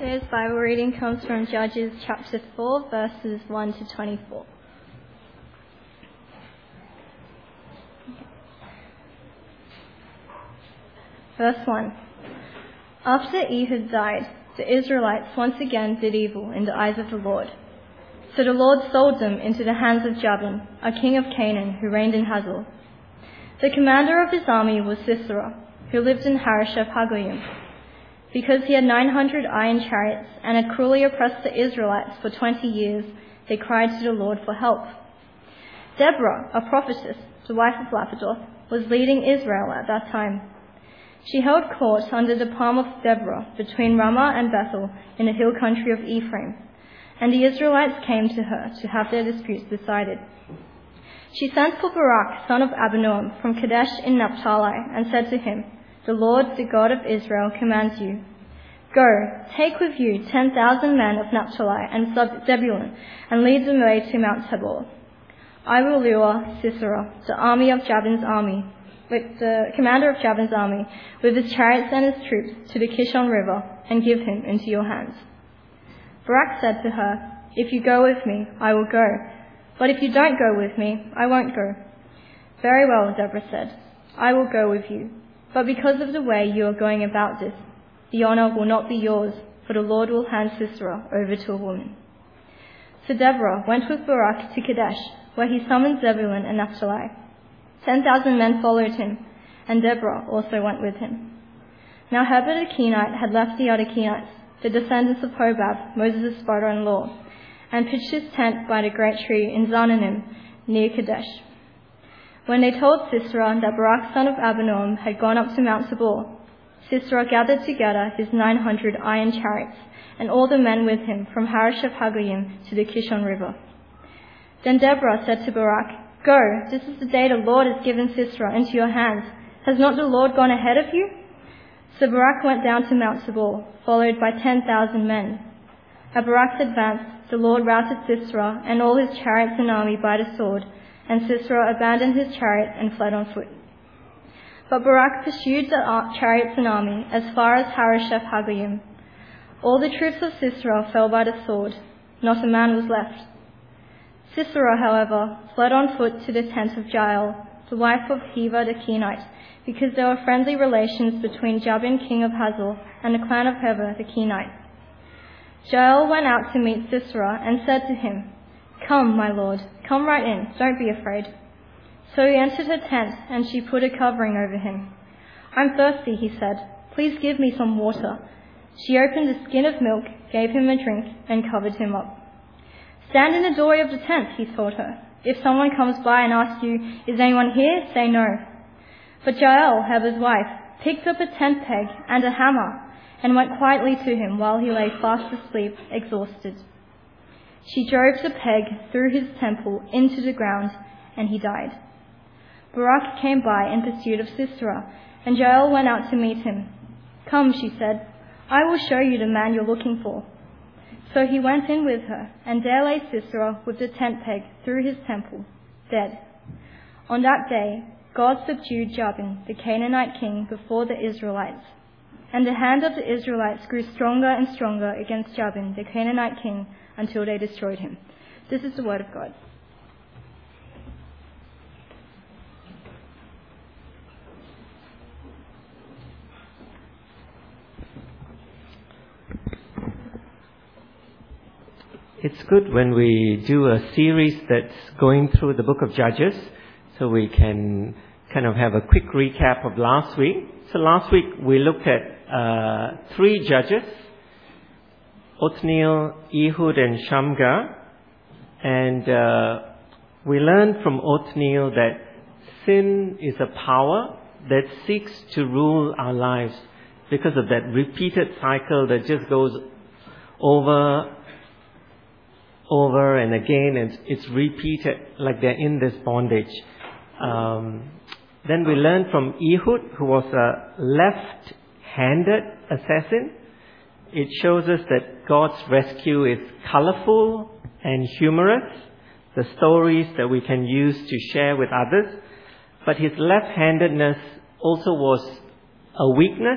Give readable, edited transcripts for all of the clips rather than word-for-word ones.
Today's Bible reading comes from Judges chapter 4, verses 1 to 24. Verse 1. After Ehud died, the Israelites once again did evil in the eyes of the Lord. So the Lord sold them into the hands of Jabin, a king of Canaan who reigned in Hazor. The commander of his army was Sisera, who lived in Harosheth-Hagoyim. Because he had 900 iron chariots and had cruelly oppressed the Israelites for 20 years, they cried to the Lord for help. Deborah, a prophetess, the wife of Lapidoth, was leading Israel at that time. She held court under the palm of Deborah between Ramah and Bethel in the hill country of Ephraim, and the Israelites came to her to have their disputes decided. She sent for Barak, son of Abinoam, from Kadesh in Naphtali, and said to him, "The Lord, the God of Israel, commands you, go, take with you 10,000 men of Naphtali and Zebulun, and lead them away to Mount Tabor. I will lure Sisera, the commander of Jabin's army, with his chariots and his troops, to the Kishon River, and give him into your hands." Barak said to her, "If you go with me, I will go. But if you don't go with me, I won't go." "Very well," Deborah said, "I will go with you. But because of the way you are going about this, the honor will not be yours, for the Lord will hand Sisera over to a woman." So Deborah went with Barak to Kadesh, where he summoned Zebulun and Naphtali. 10,000 men followed him, and Deborah also went with him. Now Heber the Kenite had left the other Kenites, the descendants of Hobab, Moses' father-in-law, and pitched his tent by the great tree in Zaanannim, near Kadesh. When they told Sisera that Barak, son of Abinoam, had gone up to Mount Tabor, Sisera gathered together his 900 iron chariots and all the men with him from Harosheth-Hagoyim to the Kishon River. Then Deborah said to Barak, "Go, this is the day the Lord has given Sisera into your hands. Has not the Lord gone ahead of you?" So Barak went down to Mount Tabor, followed by 10,000 men. At Barak's advance, the Lord routed Sisera and all his chariots and army by the sword, and Sisera abandoned his chariot and fled on foot. But Barak pursued the chariots and army as far as Harosheth-Hagoyim. All the troops of Sisera fell by the sword. Not a man was left. Sisera, however, fled on foot to the tent of Jael, the wife of Heber the Kenite, because there were friendly relations between Jabin, king of Hazor, and the clan of Heber the Kenite. Jael went out to meet Sisera and said to him, "Come, my lord, come right in, don't be afraid." So he entered her tent, and she put a covering over him. "I'm thirsty," he said. "Please give me some water." She opened a skin of milk, gave him a drink, and covered him up. "Stand in the doorway of the tent," he told her. "If someone comes by and asks you, 'Is anyone here?' say no." But Jael, Heber's wife, picked up a tent peg and a hammer and went quietly to him while he lay fast asleep, exhausted. She drove the peg through his temple into the ground, and he died. Barak came by in pursuit of Sisera, and Jael went out to meet him. "Come," she said, "I will show you the man you're looking for." So he went in with her, and there lay Sisera with the tent peg through his temple, dead. On that day, God subdued Jabin, the Canaanite king, before the Israelites. And the hand of the Israelites grew stronger and stronger against Jabin, the Canaanite king, until they destroyed him. This is the word of God. It's good when we do a series that's going through the book of Judges, so we can kind of have a quick recap of last week. So last week we looked at 3 judges, Othniel, Ehud, and Shamgar. And we learned from Othniel that sin is a power that seeks to rule our lives because of that repeated cycle that just goes over and again, and it's repeated like they're in this bondage. Then we learned from Ehud, who was a left-handed assassin. It shows us that God's rescue is colorful and humorous, the stories that we can use to share with others. But his left-handedness also was a weakness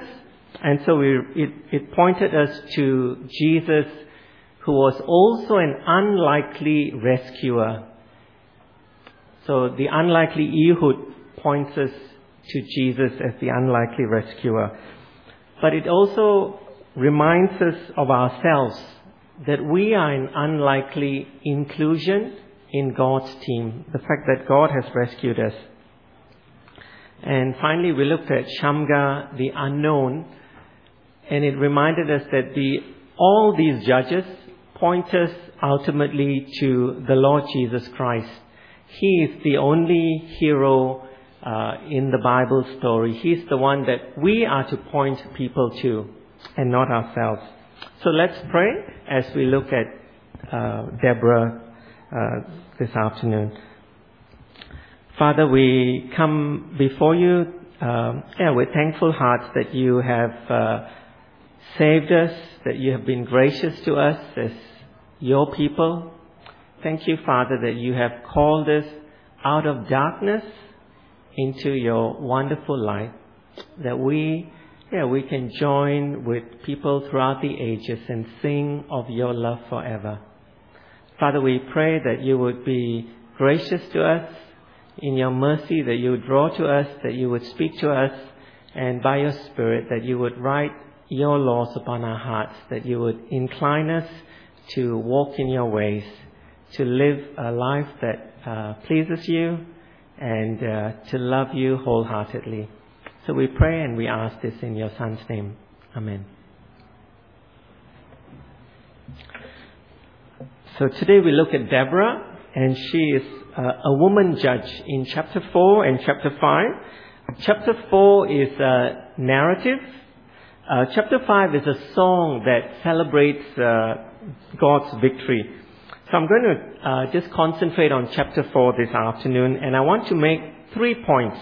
And so it pointed us to Jesus, who was also an unlikely rescuer. So the unlikely Ehud points us to Jesus as the unlikely rescuer. But it also reminds us of ourselves that we are an unlikely inclusion in God's team. The fact that God has rescued us. And finally, we looked at Shamgar, the unknown, and it reminded us that all these judges point us ultimately to the Lord Jesus Christ. He is the only hero in the Bible story. He's the one that we are to point people to, and not ourselves. So let's pray as we look at Deborah this afternoon. Father, we come before you with thankful hearts that you have saved us, that you have been gracious to us as your people. Thank you, Father, that you have called us out of darkness into your wonderful light, that we can join with people throughout the ages and sing of your love forever. Father, we pray that you would be gracious to us in your mercy, that you would draw to us, that you would speak to us, and by your Spirit, that you would write your laws upon our hearts, that you would incline us to walk in your ways, to live a life that pleases you, and to love you wholeheartedly. So we pray and we ask this in your Son's name. Amen. So today we look at Deborah, and she is a woman judge in chapter 4 and chapter 5. Chapter 4 is a narrative. Chapter 5 is a song that celebrates God's victory. So I'm going to just concentrate on chapter 4 this afternoon, and I want to make 3 points.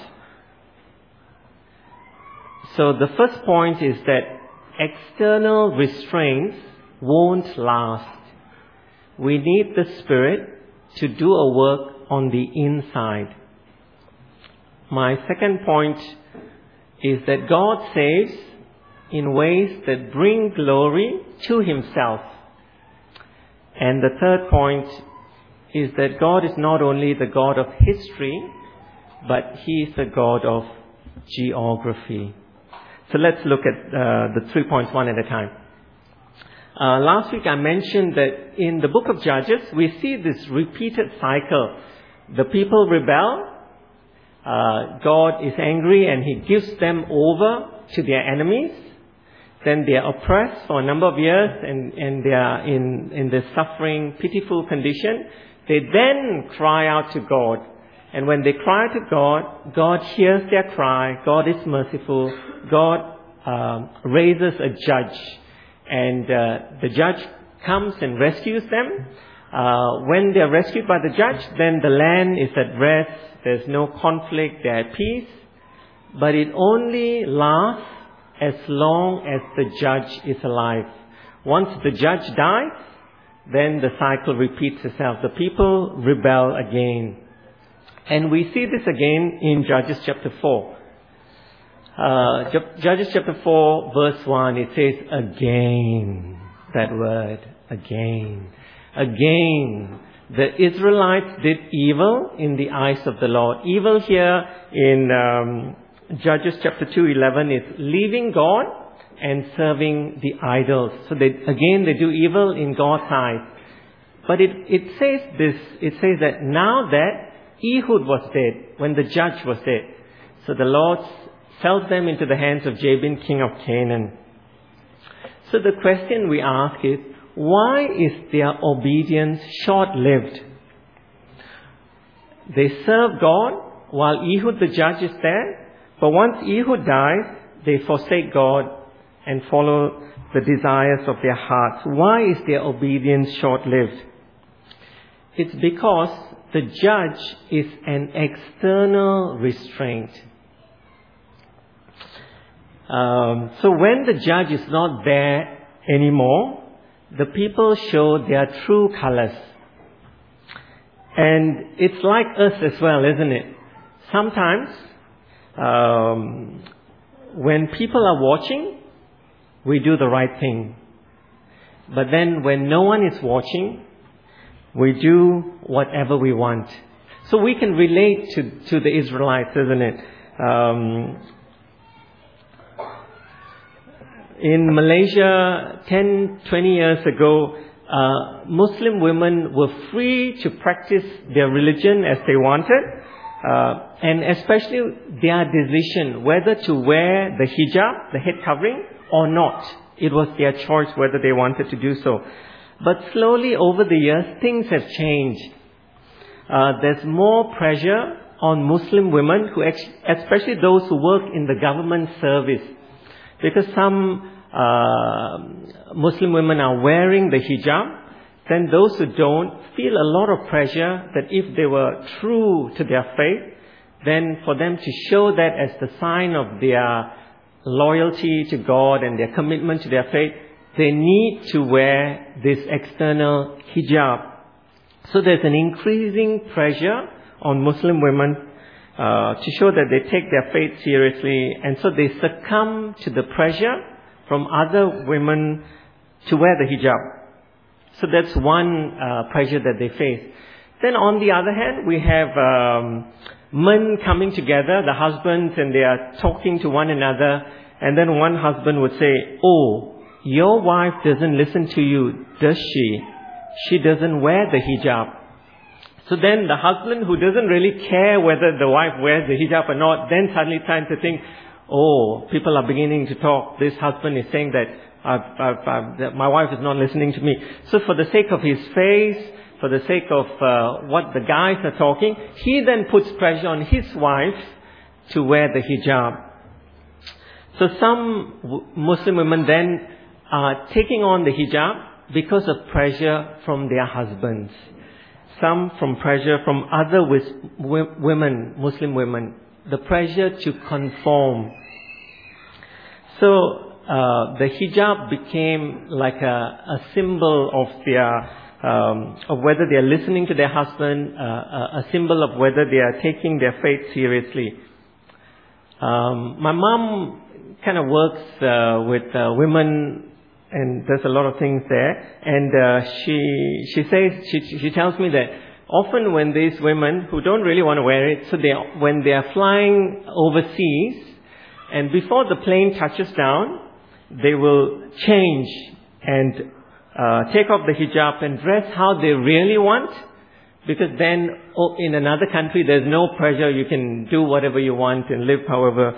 So the first point is that external restraints won't last. We need the Spirit to do a work on the inside. My second point is that God saves in ways that bring glory to Himself. And the third point is that God is not only the God of history, but He is the God of geography. So let's look at the 3 points one at a time. Last week I mentioned that in the book of Judges, we see this repeated cycle. The people rebel, God is angry and He gives them over to their enemies. Then they are oppressed for a number of years and they are in this suffering, pitiful condition. They then cry out to God. And when they cry to God, God hears their cry. God is merciful. God raises a judge. And the judge comes and rescues them. When they are rescued by the judge, then the land is at rest. There's no conflict. They're at peace. But it only lasts as long as the judge is alive. Once the judge dies, then the cycle repeats itself. The people rebel again. And we see this again in Judges chapter 4. Judges chapter 4 verse 1, it says again. That word, again. Again. The Israelites did evil in the eyes of the Lord. Evil here in Judges chapter 2:11 is leaving God and serving the idols. So they do evil in God's eyes. But it says this, it says that now that Ehud was dead, when the judge was dead, so the Lord sells them into the hands of Jabin, king of Canaan. So the question we ask is, why is their obedience short-lived? They serve God while Ehud the judge is there, but once Ehud dies, they forsake God and follow the desires of their hearts. Why is their obedience short-lived? It's because the judge is an external restraint. So when the judge is not there anymore, the people show their true colors. And it's like us as well, isn't it? Sometimes, when people are watching, we do the right thing. But then when no one is watching, we do whatever we want. So we can relate to the Israelites, isn't it? In Malaysia, 10, 20 years ago, Muslim women were free to practice their religion as they wanted. And especially their decision whether to wear the hijab, the head covering, or not. It was their choice whether they wanted to do so. But slowly over the years, things have changed. There's more pressure on Muslim women, especially those who work in the government service. Because some Muslim women are wearing the hijab, then those who don't feel a lot of pressure that if they were true to their faith, then for them to show that as the sign of their loyalty to God and their commitment to their faith, they need to wear this external hijab. So there's an increasing pressure on Muslim women to show that they take their faith seriously, and so they succumb to the pressure from other women to wear the hijab. So that's one pressure that they face. Then on the other hand, we have men coming together, the husbands, and they are talking to one another, and then one husband would say, "Oh, your wife doesn't listen to you, does she? She doesn't wear the hijab." So then the husband, who doesn't really care whether the wife wears the hijab or not, then suddenly trying to think, "Oh, people are beginning to talk. This husband is saying that that my wife is not listening to me." So for the sake of his face, for the sake of what the guys are talking, he then puts pressure on his wife to wear the hijab. So some Muslim women then are taking on the hijab because of pressure from their husbands. Some from pressure from other women, Muslim women, the pressure to conform. So the hijab became like a symbol of their of whether they are listening to their husband, a symbol of whether they are taking their faith seriously. My mom kind of works with women and does a lot of things there. And she tells me that often when these women who don't really want to wear it, so when they are flying overseas, and before the plane touches down, they will change and take off the hijab and dress how they really want, because then in another country there's no pressure. You can do whatever you want and live however,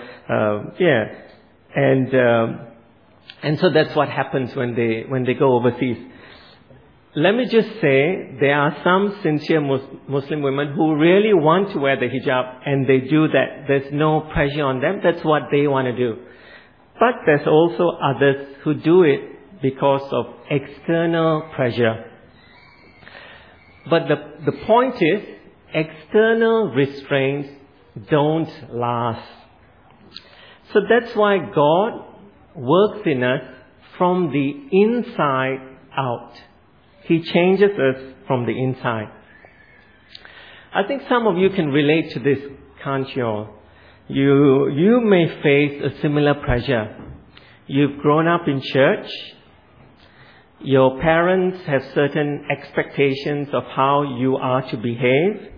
and so that's what happens when they go overseas. Let me just say, there are some sincere Muslim women who really want to wear the hijab, and they do that. There's no pressure on them. That's what they want to do. But there's also others who do it because of external pressure. But the point is, external restraints don't last. So that's why God works in us from the inside out. He changes us from the inside. I think some of you can relate to this, can't you all? You may face a similar pressure. You've grown up in church. Your parents have certain expectations of how you are to behave.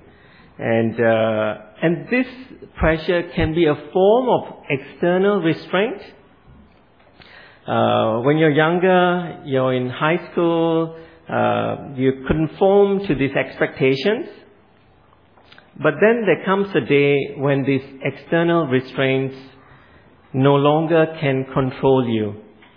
And this pressure can be a form of external restraint. When you're younger, you're in high school, you conform to these expectations. But then there comes a day when these external restraints no longer can control you.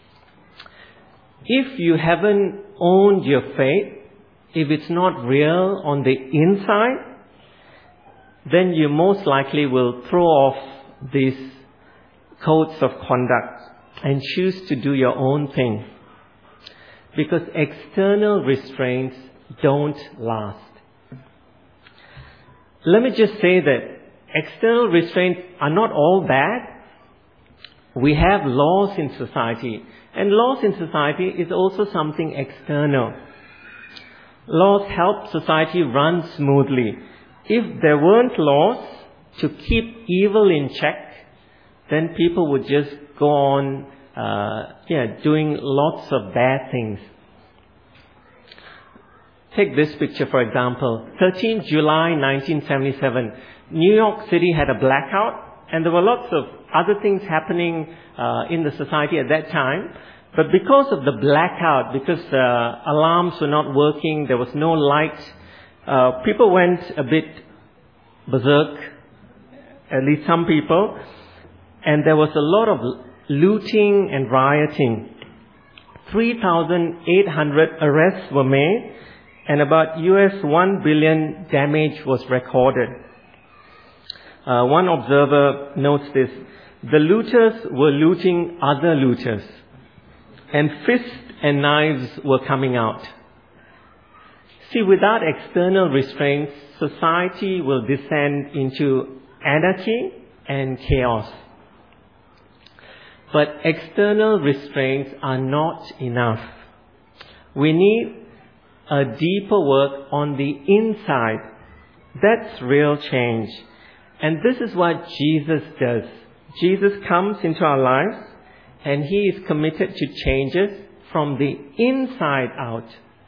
If you haven't owned your faith, if it's not real on the inside, then you most likely will throw off these codes of conduct and choose to do your own thing. Because external restraints don't last. Let me just say that external restraints are not all bad. We have laws in society. And laws in society is also something external. Laws help society run smoothly. If there weren't laws to keep evil in check, then people would just go on doing lots of bad things. Take this picture, for example. 13th July 1977, New York City had a blackout, and there were lots of other things happening in the society at that time. But because of the blackout, because alarms were not working, there was no light, people went a bit berserk, at least some people, and there was a lot of looting and rioting. 3,800 arrests were made, and about $1 billion damage was recorded. One observer notes this: the looters were looting other looters, and fists and knives were coming out. See, without external restraints, society will descend into anarchy and chaos. But external restraints are not enough. We need a deeper work on the inside. That's real change. And this is what Jesus does. Jesus comes into our lives, and He is committed to changes from the inside out.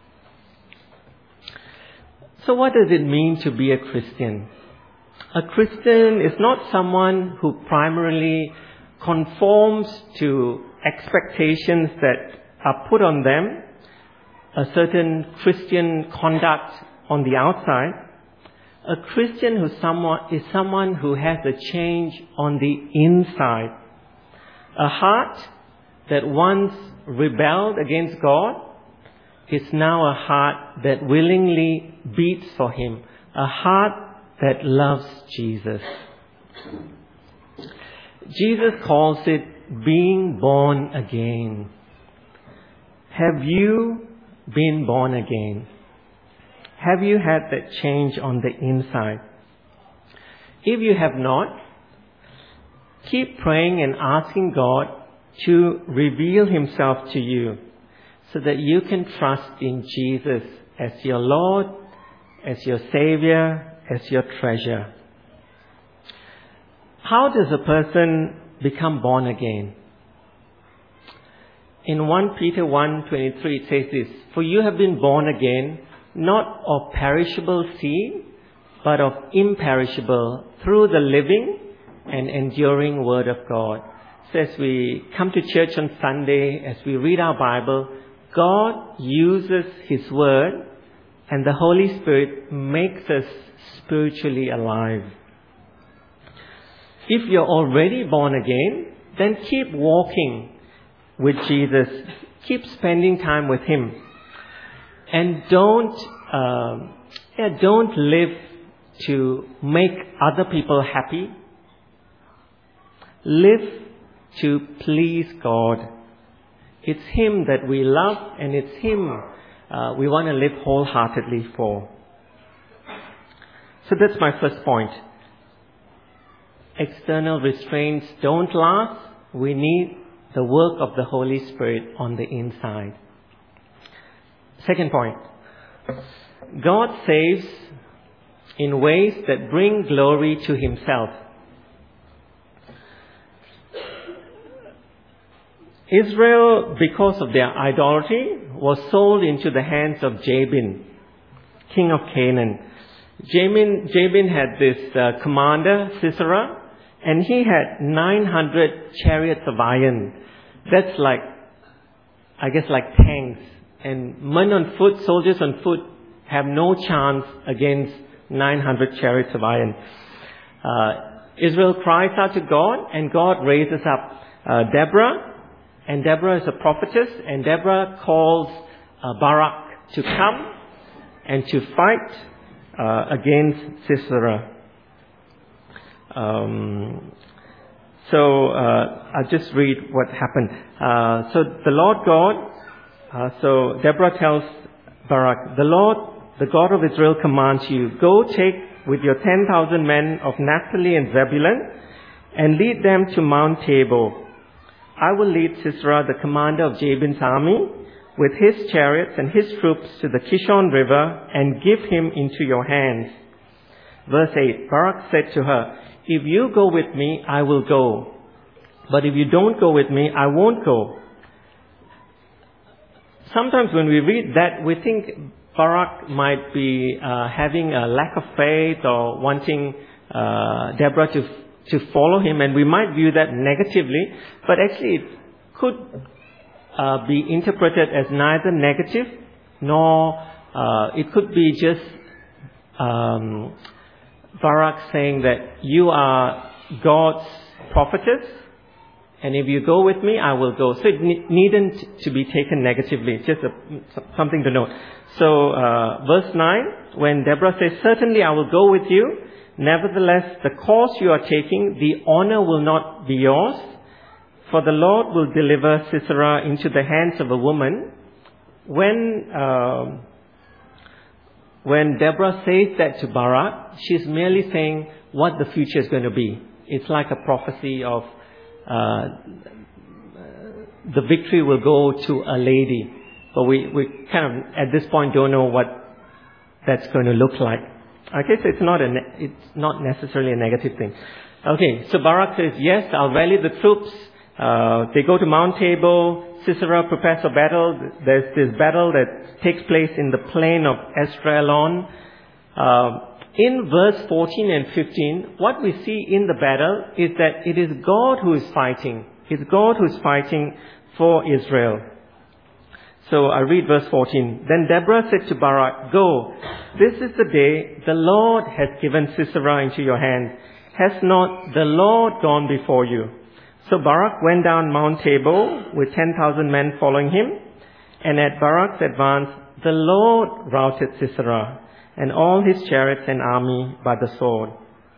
So what does it mean to be a Christian? A Christian is not someone who primarily conforms to expectations that are put on them, a certain Christian conduct on the outside. A Christian is someone who has a change on the inside. A heart that once rebelled against God is now a heart that willingly beats for Him. A heart that loves Jesus. Jesus calls it being born again. Have you been born again? Have you had that change on the inside? If you have not, keep praying and asking God to reveal Himself to you so that you can trust in Jesus as your Lord, as your Savior, as your treasure. How does a person become born again? In 1 Peter 1:23 it says this: "For you have been born again, not of perishable seed, but of imperishable, through the living and enduring Word of God." So as we come to church on Sunday, as we read our Bible, God uses His Word, and the Holy Spirit makes us spiritually alive. If you're already born again, then keep walking with Jesus. Keep spending time with Him. And don't live to make other people happy. Live to please God. It's Him that we love, and it's Him we want to live wholeheartedly for. So that's my first point. External restraints don't last. We need the work of the Holy Spirit on the inside. Second point. God saves in ways that bring glory to Himself. Israel, because of their idolatry, was sold into the hands of Jabin, king of Canaan. Jabin had this commander, Sisera, and he had 900 chariots of iron. That's like tanks. And men on foot, soldiers on foot, have no chance against 900 chariots of iron. Israel cries out to God, and God raises up Deborah. And Deborah is a prophetess, and Deborah calls Barak to come and to fight against Sisera. I'll just read what happened. So the Lord God, so Deborah tells Barak, "The Lord, the God of Israel, commands you, go take with your 10,000 men of Naphtali and Zebulun and lead them to Mount Tabor. I will lead Sisera, the commander of Jabin's army, with his chariots and his troops to the Kishon River and give him into your hands." Verse 8, Barak said to her, "If you go with me, I will go. But if you don't go with me, I won't go. Sometimes when we read that, we think Barak might be having a lack of faith or wanting Deborah to follow him, and we might view that negatively. But actually it could be interpreted as neither negative nor it could be just Barak saying that you are God's prophetess, and if you go with me, I will go. So it needn't to be taken negatively, just something to note. So verse 9, when Deborah says, certainly I will go with you, nevertheless the course you are taking, the honor will not be yours, for the Lord will deliver Sisera into the hands of a woman. When Deborah says that to Barak, she's merely saying what the future is going to be. It's like a prophecy of the victory will go to a lady. But we kind of, at this point, don't know what that's going to look like. Okay, so it's not necessarily a negative thing. Okay, so Barak says, yes, I'll rally the troops. They go to Mount Tabor. Sisera prepares for battle. There's this battle that takes place in the plain of Esdraelon. In verse 14 and 15, what we see in the battle is that it is God who is fighting. It's God who is fighting for Israel. So I read verse 14. Then Deborah said to Barak, go, this is the day the Lord has given Sisera into your hand. Has not the Lord gone before you? So Barak went down Mount Tabor with 10,000 men following him. And at Barak's advance, the Lord routed Sisera and all his chariots and army by the sword.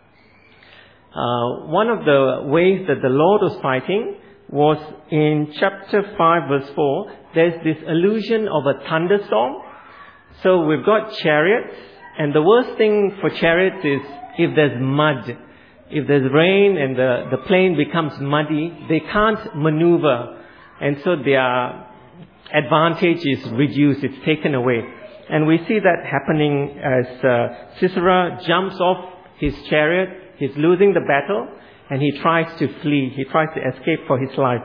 One of the ways that the Lord was fighting was in chapter 5 verse 4. There's this allusion of a thunderstorm. So we've got chariots, and the worst thing for chariots is if there's mud. If there's rain and the plain becomes muddy, they can't maneuver. And so their advantage is reduced, it's taken away. And we see that happening as Sisera jumps off his chariot, he's losing the battle, and he tries to flee, he tries to escape for his life.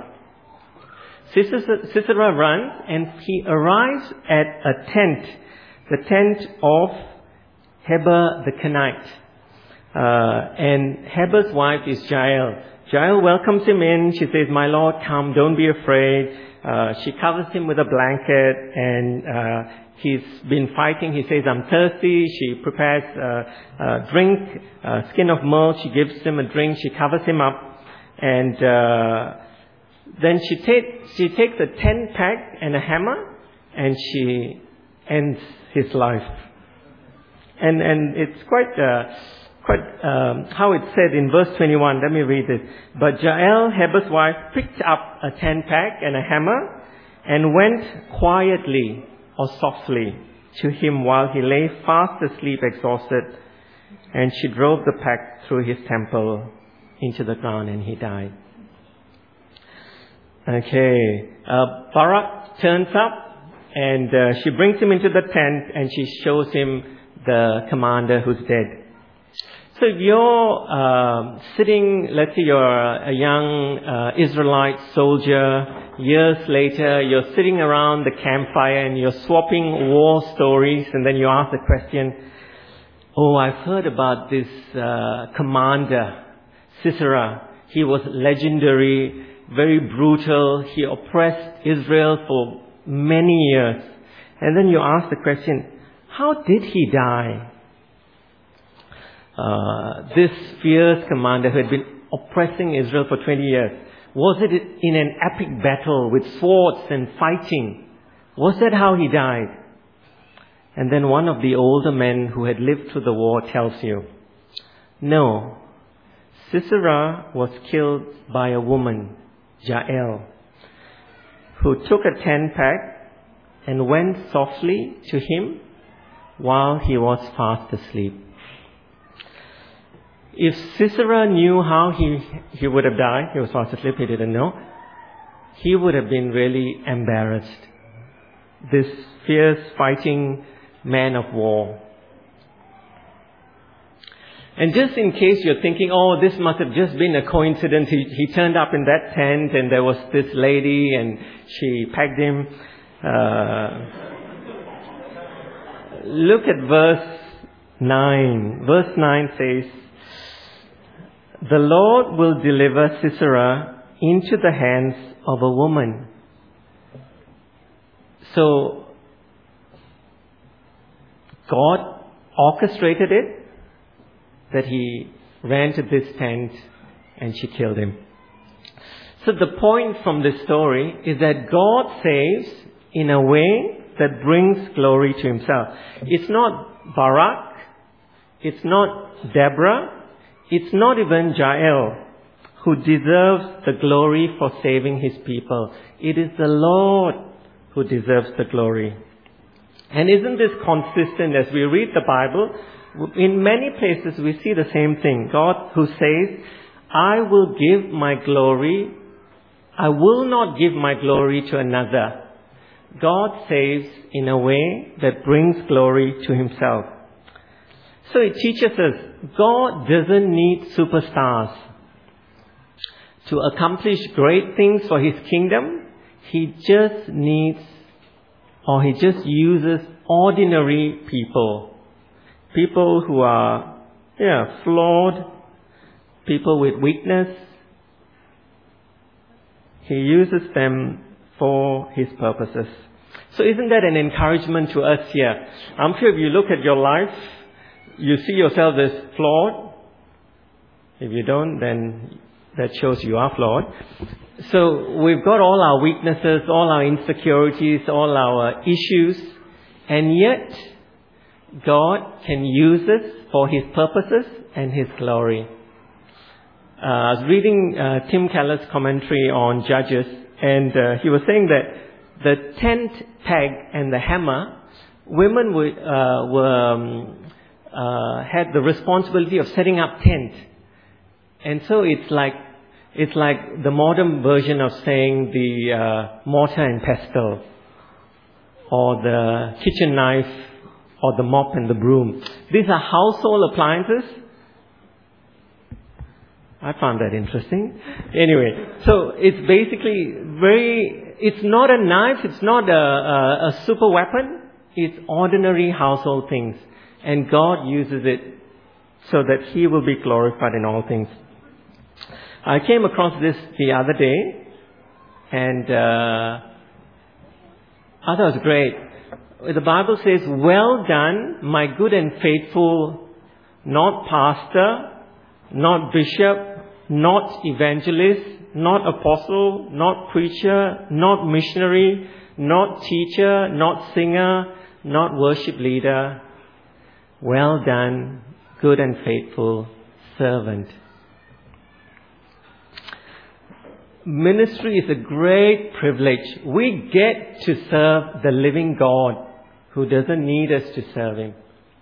Sisera runs, and he arrives at a tent, the tent of Heber the Kenite. And Heber's wife is Jael. Jael welcomes him in. She says, my Lord, come, don't be afraid. She covers him with a blanket, and he's been fighting. He says, I'm thirsty. She prepares a drink, a skin of myrtle. She gives him a drink. She covers him up. And then she takes a tent peg and a hammer, and she ends his life. And it's quite how it's said in verse 21. Let me read it. But Jael, Heber's wife, picked up a tent peg and a hammer and went quietly or softly to him while he lay fast asleep, exhausted. And she drove the peg through his temple into the ground, and he died. Okay. Barak turns up, and she brings him into the tent, and she shows him the commander who's dead. So if you're sitting, let's say you're a young Israelite soldier, years later, you're sitting around the campfire and you're swapping war stories, and then you ask the question, oh, I've heard about this commander, Sisera. He was legendary, very brutal. He oppressed Israel for many years. And then you ask the question, how did he die? This fierce commander who had been oppressing Israel for 20 years, was it in an epic battle with swords and fighting? Was that how he died? And then one of the older men who had lived through the war tells you, no, Sisera was killed by a woman, Jael, who took a tent peg and went softly to him while he was fast asleep. If Sisera knew how he would have died, he was fast asleep, he didn't know, he would have been really embarrassed. This fierce fighting man of war. And just in case you're thinking, oh, this must have just been a coincidence. He turned up in that tent and there was this lady and she pegged him. Look at verse 9. Verse 9 says, "The Lord will deliver Sisera into the hands of a woman." So, God orchestrated it, that he ran to this tent and she killed him. So the point from this story is that God saves in a way that brings glory to himself. It's not Barak, it's not Deborah, it's not even Jael who deserves the glory for saving his people. It is the Lord who deserves the glory. And isn't this consistent as we read the Bible? In many places we see the same thing. God who says, I will give my glory, I will not give my glory to another. God saves in a way that brings glory to himself. So it teaches us, God doesn't need superstars to accomplish great things for his kingdom. He just needs, or he just uses ordinary people. People who are, flawed, people with weakness. He uses them for his purposes. So isn't that an encouragement to us here? I'm sure if you look at your life, you see yourself as flawed. If you don't, then that shows you are flawed. So we've got all our weaknesses, all our insecurities, all our issues, and yet God can use us for his purposes and his glory. I was reading Tim Keller's commentary on Judges, and he was saying that the tent peg and the hammer, women had the responsibility of setting up tent. And so it's like the modern version of saying the mortar and pestle, or the kitchen knife, or the mop and the broom. These are household appliances. I found that interesting. Anyway, so it's basically it's not a knife, it's not a super weapon, it's ordinary household things. And God uses it so that he will be glorified in all things. I came across this the other day, and I thought it was great. The Bible says, "Well done, my good and faithful," not pastor, not bishop, not evangelist, not apostle, not preacher, not missionary, not teacher, not singer, not worship leader. "Well done, good and faithful servant." Ministry is a great privilege. We get to serve the living God who doesn't need us to serve him.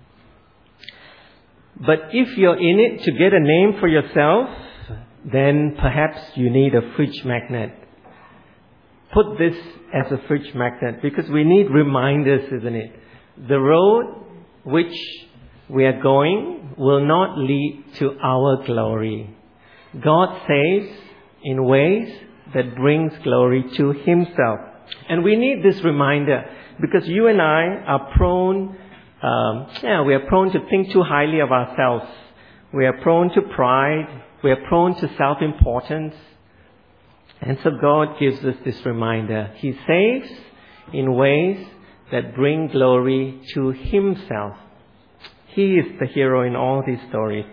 But if you're in it to get a name for yourself, then perhaps you need a fridge magnet. Put this as a fridge magnet, because we need reminders, isn't it? The road which we are going will not lead to our glory. God saves in ways that brings glory to himself. And we need this reminder, because you and I are prone, we are prone to think too highly of ourselves. We are prone to pride. We are prone to self-importance. And so God gives us this reminder. He saves in ways that bring glory to himself. He is the hero in all these stories.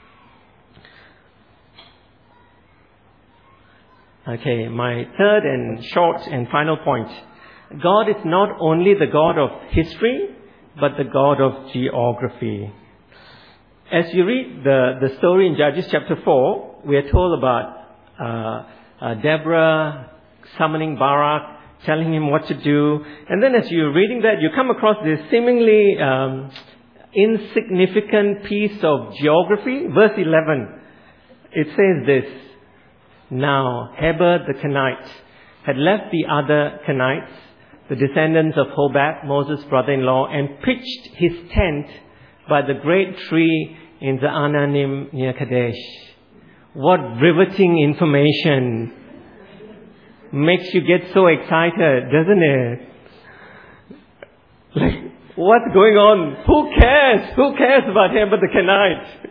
Okay, my third and short and final point. God is not only the God of history, but the God of geography. As you read the story in Judges chapter 4, we are told about Deborah summoning Barak, telling him what to do. And then as you're reading that, you come across this seemingly insignificant piece of geography. Verse 11, it says this: "Now Heber the Kenite had left the other Kenites, the descendants of Hobab, Moses' brother-in-law, and pitched his tent by the great tree in the Ananim near Kadesh. What riveting information. Makes you get so excited, doesn't it? Like, what's going on? Who cares? Who cares about him but the Kenite?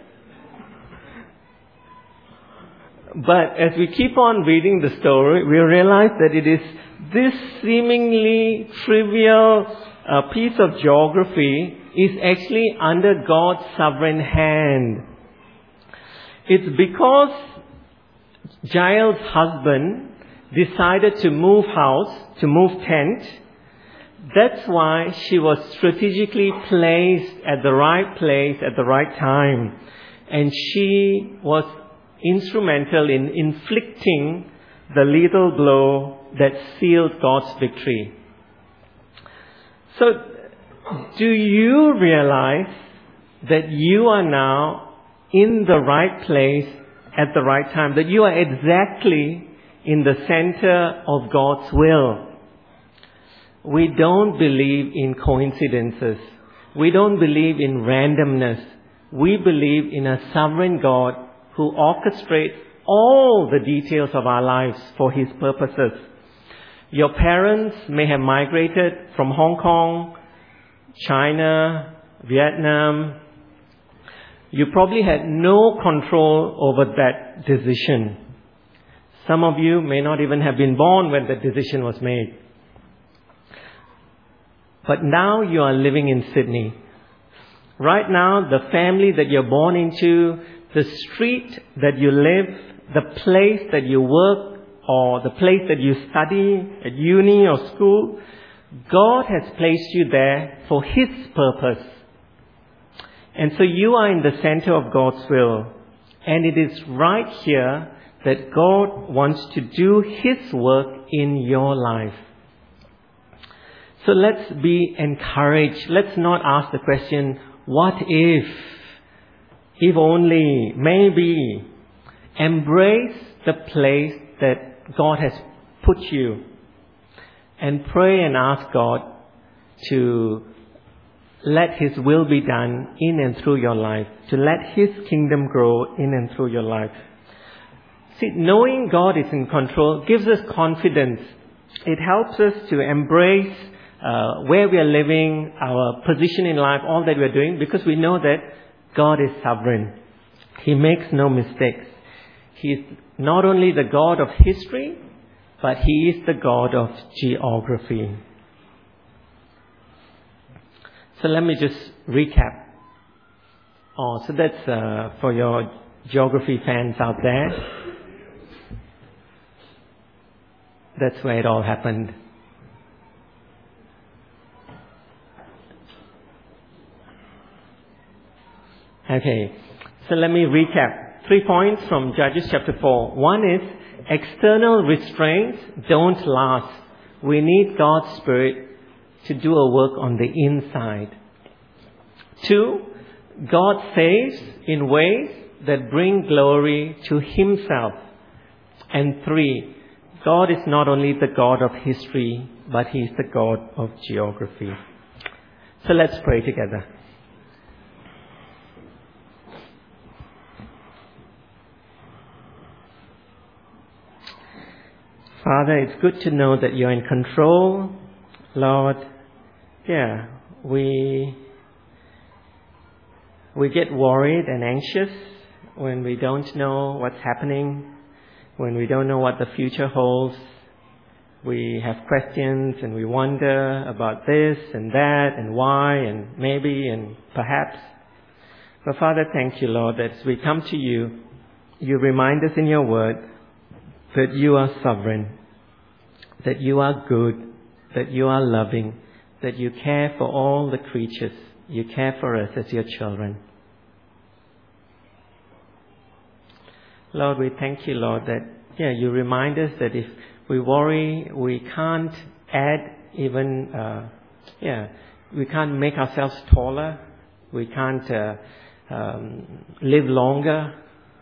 But as we keep on reading the story, we realize that it is this seemingly trivial piece of geography is actually under God's sovereign hand. It's because Jael's husband decided to move house, to move tent. That's why she was strategically placed at the right place at the right time. And she was instrumental in inflicting the lethal blow that sealed God's victory. So, do you realize that you are now in the right place at the right time? That you are exactly in the center of God's will. We don't believe in coincidences. We don't believe in randomness. We believe in a sovereign God who orchestrates all the details of our lives for His purposes. Your parents may have migrated from Hong Kong, China, Vietnam. You probably had no control over that decision. Some of you may not even have been born when the decision was made. But now you are living in Sydney. Right now, the family that you're born into, the street that you live, the place that you work, or the place that you study at uni or school, God has placed you there for His purpose. And so you are in the center of God's will. And it is right here that God wants to do His work in your life. So let's be encouraged. Let's not ask the question, what if only, maybe. Embrace the place that God has put you. And pray and ask God to let His will be done in and through your life. To let His kingdom grow in and through your life. See, knowing God is in control gives us confidence. It helps us to embrace where we are living, our position in life, all that we are doing, because we know that God is sovereign. He makes no mistakes. He is not only the God of history, but He is the God of geography. So let me just recap. So that's for your geography fans out there. That's where it all happened. Okay, so let me recap. 3 points from Judges chapter 4. One is, external restraints don't last. We need God's Spirit to do a work on the inside. 2, God saves in ways that bring glory to Himself. And 3, God is not only the God of history, but He is the God of geography. So let's pray together. Father, it's good to know that You're in control. Lord, we get worried and anxious when we don't know what's happening, when we don't know what the future holds. We have questions and we wonder about this and that and why and maybe and perhaps. But Father, thank You, Lord, that as we come to You, You remind us in Your word that You are sovereign, that You are good, that You are loving, that You care for all the creatures. You care for us as Your children. Lord, we thank You, Lord, that You remind us that if we worry, we can't add even, we can't make ourselves taller. We can't live longer.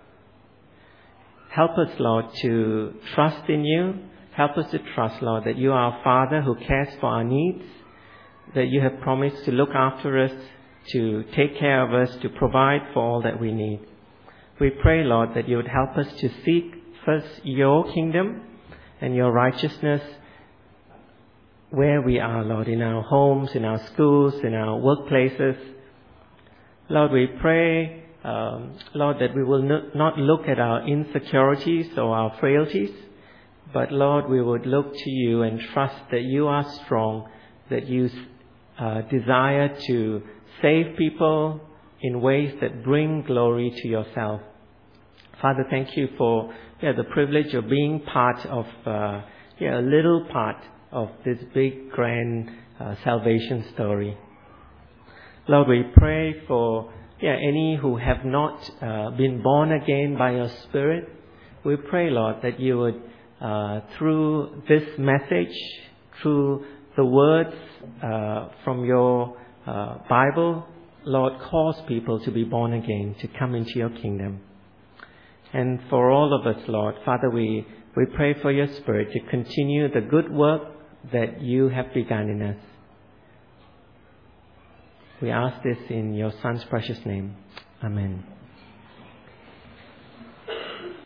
Help us, Lord, to trust in You. Help us to trust, Lord, that You are our Father who cares for our needs, that You have promised to look after us, to take care of us, to provide for all that we need. We pray, Lord, that you would help us to seek first your kingdom and your righteousness where we are, Lord, in our homes, in our schools, in our workplaces. Lord, we pray, Lord, that we will not look at our insecurities or our frailties, but Lord, we would look to you and trust that you are strong, that you desire to save people in ways that bring glory to yourself. Father, thank you for the privilege of being part of a little part of this big, grand salvation story. Lord, we pray for any who have not been born again by your Spirit. We pray, Lord, that you would, through this message, through the words from your Bible, Lord, cause people to be born again, to come into your kingdom. And for all of us, Lord, Father, we pray for your Spirit to continue the good work that you have begun in us. We ask this in your Son's precious name. Amen.